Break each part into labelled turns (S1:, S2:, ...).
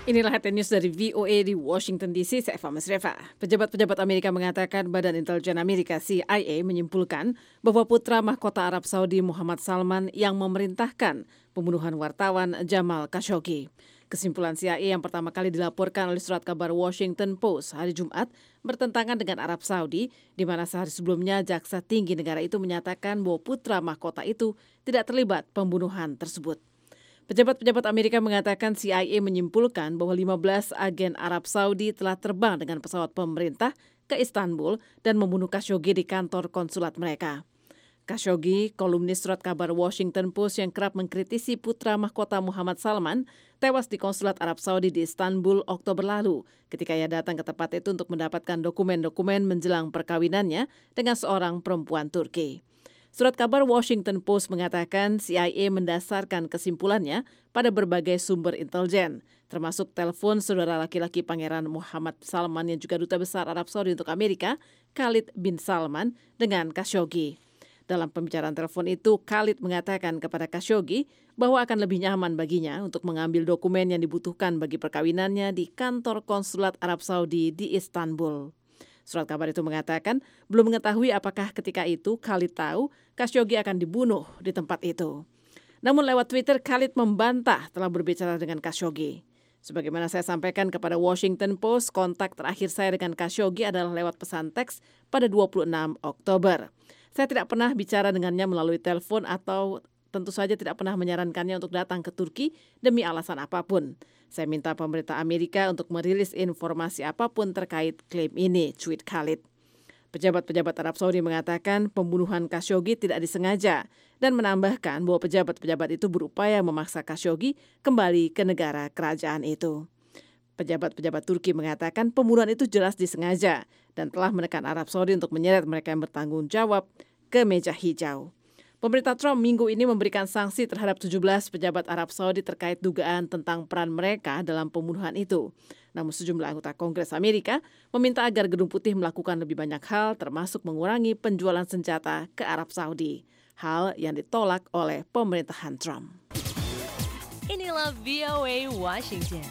S1: Inilah headline news dari VOA di Washington DC, saya Eva Masreva. Pejabat-pejabat Amerika mengatakan Badan Intelijen Amerika CIA menyimpulkan bahwa putra mahkota Arab Saudi Muhammad Salman yang memerintahkan pembunuhan wartawan Jamal Khashoggi. Kesimpulan CIA yang pertama kali dilaporkan oleh surat kabar Washington Post hari Jumat bertentangan dengan Arab Saudi, di mana sehari sebelumnya jaksa tinggi negara itu menyatakan bahwa putra mahkota itu tidak terlibat pembunuhan tersebut. Pejabat-pejabat Amerika mengatakan CIA menyimpulkan bahwa 15 agen Arab Saudi telah terbang dengan pesawat pemerintah ke Istanbul dan membunuh Khashoggi di kantor konsulat mereka. Khashoggi, kolumnis surat kabar Washington Post yang kerap mengkritisi putra mahkota Muhammad Salman, tewas di konsulat Arab Saudi di Istanbul Oktober lalu ketika ia datang ke tempat itu untuk mendapatkan dokumen-dokumen menjelang perkawinannya dengan seorang perempuan Turki. Surat kabar Washington Post mengatakan CIA mendasarkan kesimpulannya pada berbagai sumber intelijen, termasuk telepon saudara laki-laki Pangeran Muhammad Salman yang juga Duta Besar Arab Saudi untuk Amerika, Khalid bin Salman, dengan Khashoggi. Dalam pembicaraan telepon itu, Khalid mengatakan kepada Khashoggi bahwa akan lebih nyaman baginya untuk mengambil dokumen yang dibutuhkan bagi perkawinannya di kantor konsulat Arab Saudi di Istanbul. Surat kabar itu mengatakan belum mengetahui apakah ketika itu Khalid tahu Khashoggi akan dibunuh di tempat itu. Namun lewat Twitter, Khalid membantah telah berbicara dengan Khashoggi. Sebagaimana saya sampaikan kepada Washington Post, kontak terakhir saya dengan Khashoggi adalah lewat pesan teks pada 26 Oktober. Saya tidak pernah bicara dengannya melalui telepon atau tentu saja tidak pernah menyarankannya untuk datang ke Turki demi alasan apapun. Saya minta pemerintah Amerika untuk merilis informasi apapun terkait klaim ini, tweet Khalid. Pejabat-pejabat Arab Saudi mengatakan pembunuhan Khashoggi tidak disengaja dan menambahkan bahwa pejabat-pejabat itu berupaya memaksa Khashoggi kembali ke negara kerajaan itu. Pejabat-pejabat Turki mengatakan pembunuhan itu jelas disengaja dan telah menekan Arab Saudi untuk menyeret mereka yang bertanggung jawab ke meja hijau. Pemerintah Trump minggu ini memberikan sanksi terhadap 17 pejabat Arab Saudi terkait dugaan tentang peran mereka dalam pembunuhan itu. Namun sejumlah anggota Kongres Amerika meminta agar Gedung Putih melakukan lebih banyak hal termasuk mengurangi penjualan senjata ke Arab Saudi. Hal yang ditolak oleh pemerintahan Trump.
S2: Inilah VOA Washington.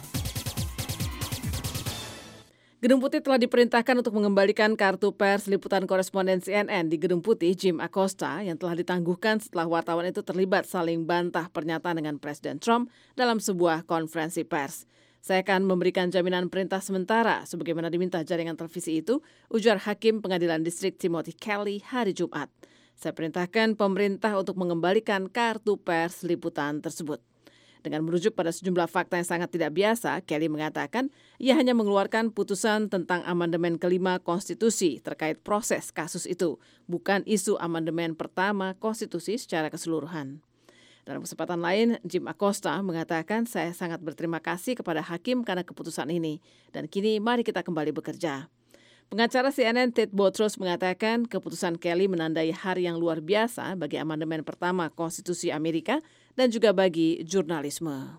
S1: Gedung Putih telah diperintahkan untuk mengembalikan kartu pers liputan koresponden CNN di Gedung Putih, Jim Acosta, yang telah ditangguhkan setelah wartawan itu terlibat saling bantah pernyataan dengan Presiden Trump dalam sebuah konferensi pers. Saya akan memberikan jaminan perintah sementara sebagaimana diminta jaringan televisi itu, ujar Hakim Pengadilan Distrik Timothy Kelly hari Jumat. Saya perintahkan pemerintah untuk mengembalikan kartu pers liputan tersebut. Dengan merujuk pada sejumlah fakta yang sangat tidak biasa, Kelly mengatakan ia hanya mengeluarkan putusan tentang amandemen kelima konstitusi terkait proses kasus itu, bukan isu amandemen pertama konstitusi secara keseluruhan. Dalam kesempatan lain, Jim Acosta mengatakan saya sangat berterima kasih kepada hakim karena keputusan ini, dan kini mari kita kembali bekerja. Pengacara CNN Ted Botros mengatakan keputusan Kelly menandai hari yang luar biasa bagi amandemen pertama Konstitusi Amerika dan juga bagi jurnalisme.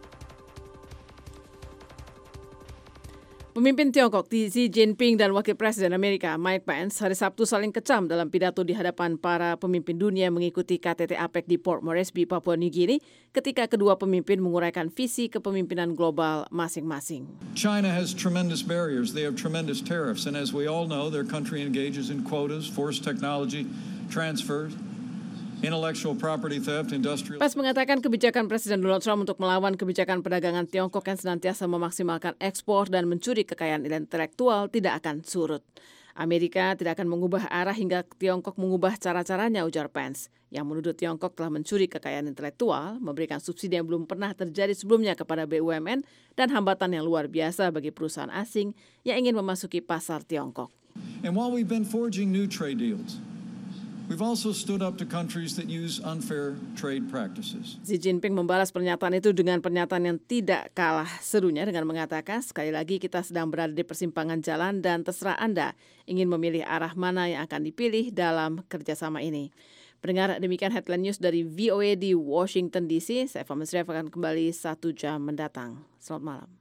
S1: Pemimpin Tiongkok Xi Jinping dan Wakil Presiden Amerika Mike Pence hari Sabtu saling kecam dalam pidato di hadapan para pemimpin dunia mengikuti KTT APEC di Port Moresby, Papua New Guinea ketika kedua pemimpin menguraikan visi kepemimpinan global masing-masing.
S3: China has tremendous barriers. They have tremendous tariffs. And as we all know, their country engages in quotas, forced technology transfers, intellectual property theft, industrial...
S1: Pence mengatakan kebijakan Presiden Donald Trump untuk melawan kebijakan perdagangan Tiongkok yang senantiasa memaksimalkan ekspor dan mencuri kekayaan intelektual tidak akan surut. Amerika tidak akan mengubah arah hingga Tiongkok mengubah cara-caranya, ujar Pence, yang menuduh Tiongkok telah mencuri kekayaan intelektual, memberikan subsidi yang belum pernah terjadi sebelumnya kepada BUMN, dan hambatan yang luar biasa bagi perusahaan asing yang ingin memasuki pasar Tiongkok.
S3: And while we've been forging new trade deals, we've also stood up to countries that use unfair trade practices.
S1: Xi Jinping membalas pernyataan itu dengan pernyataan yang tidak kalah serunya dengan mengatakan, sekali lagi kita sedang berada di persimpangan jalan dan terserah Anda ingin memilih arah mana yang akan dipilih dalam kerjasama ini. Pendengar, demikian headline news dari VOA di Washington DC. Saya Eva Masreva akan kembali 1 jam mendatang. Selamat malam.